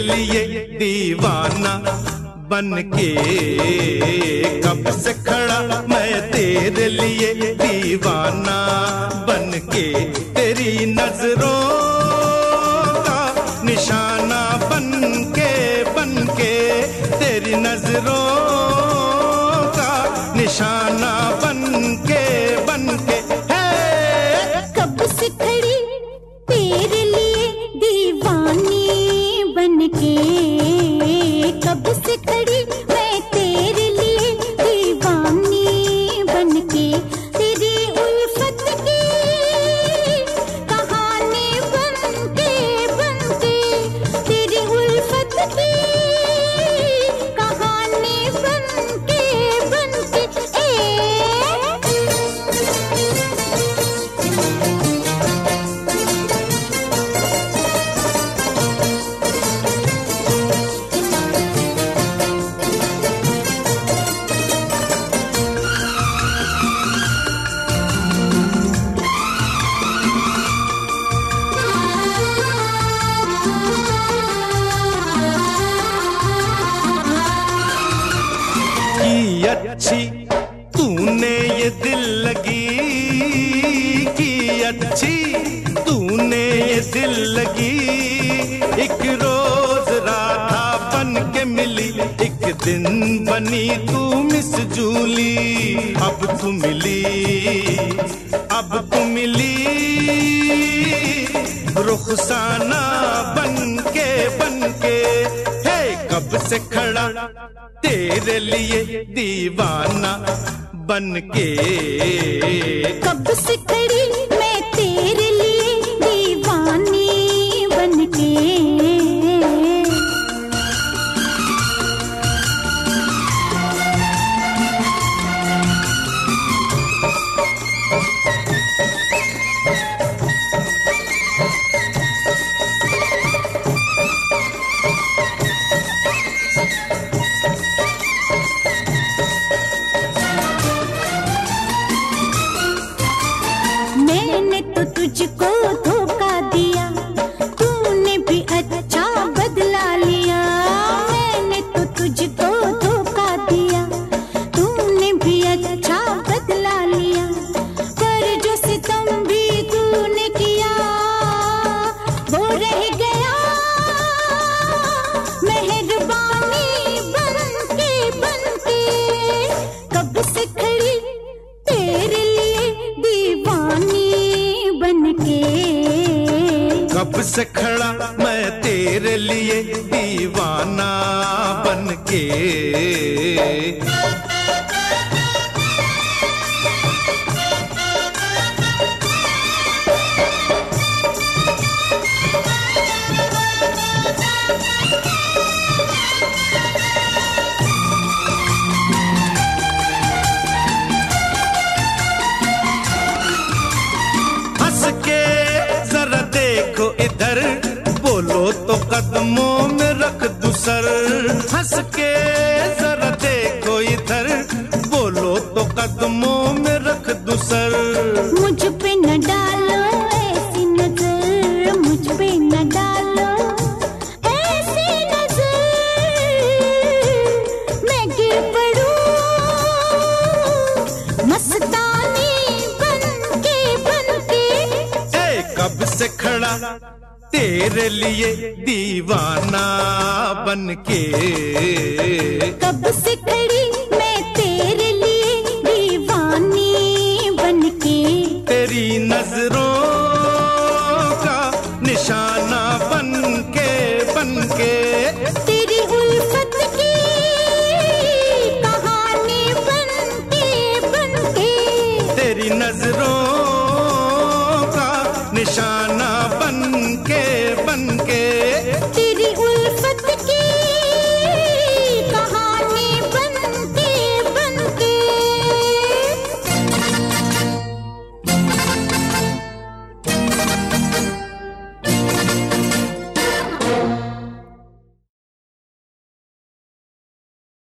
लिए दीवाना बन के, कब से खड़ा मैं तेरे लिए दीवाना बन के, तेरी नजरों का निशाना बन के तेरी नजरों का निशाना बन के कब से खड़ी तेरे लिए दीवानी बन के, कब से खड़ी मैं तेरे लिए दीवानी बन के, तेरी उल्फत की कहानी बन के तेरी उल्फत की कहानी बन के अच्छी तूने ये दिल लगी की, अच्छी तूने ये दिल लगी, एक रोज राधा बन के मिली, एक दिन बनी तू मिस जूली, अब तू मिली रुखसाना बन के हे, कब से खड़ा तेरे लिए दीवाना बन के, कब से खड़ी मैं तेरे लिए दीवानी बन के। मैंने तो तुझको धोखा दिया, तूने भी अच्छा बदला लिया, मैंने तो तुझको धोखा दिया, तूने भी अच्छा बदला लिया, पर जो सितम भी तूने किया वो रह गया मेहरबानी बन के, कब से खड़ी तेरे लिए दीवानी बन के, कब से खड़ा मैं तेरे लिए दीवाना बन के। इधर बोलो तो कदमों में रख दूं सर, हंस के जरा देखो इधर, बोलो तो कदमों में रख दूं सर। मुझ पे न डालो ऐसी नजर, मुझ पे न डालो ऐसी नजर, मैं गिर पड़ूं मस्तानी बन के कब से खड़ा तेरे लिए दीवाना बन के, कब से खड़ी मैं तेरे लिए दीवानी बन के, तेरी नजरों का निशाना बन के तेरी उल्फत की कहानी बन के तेरी नजरों का निशाना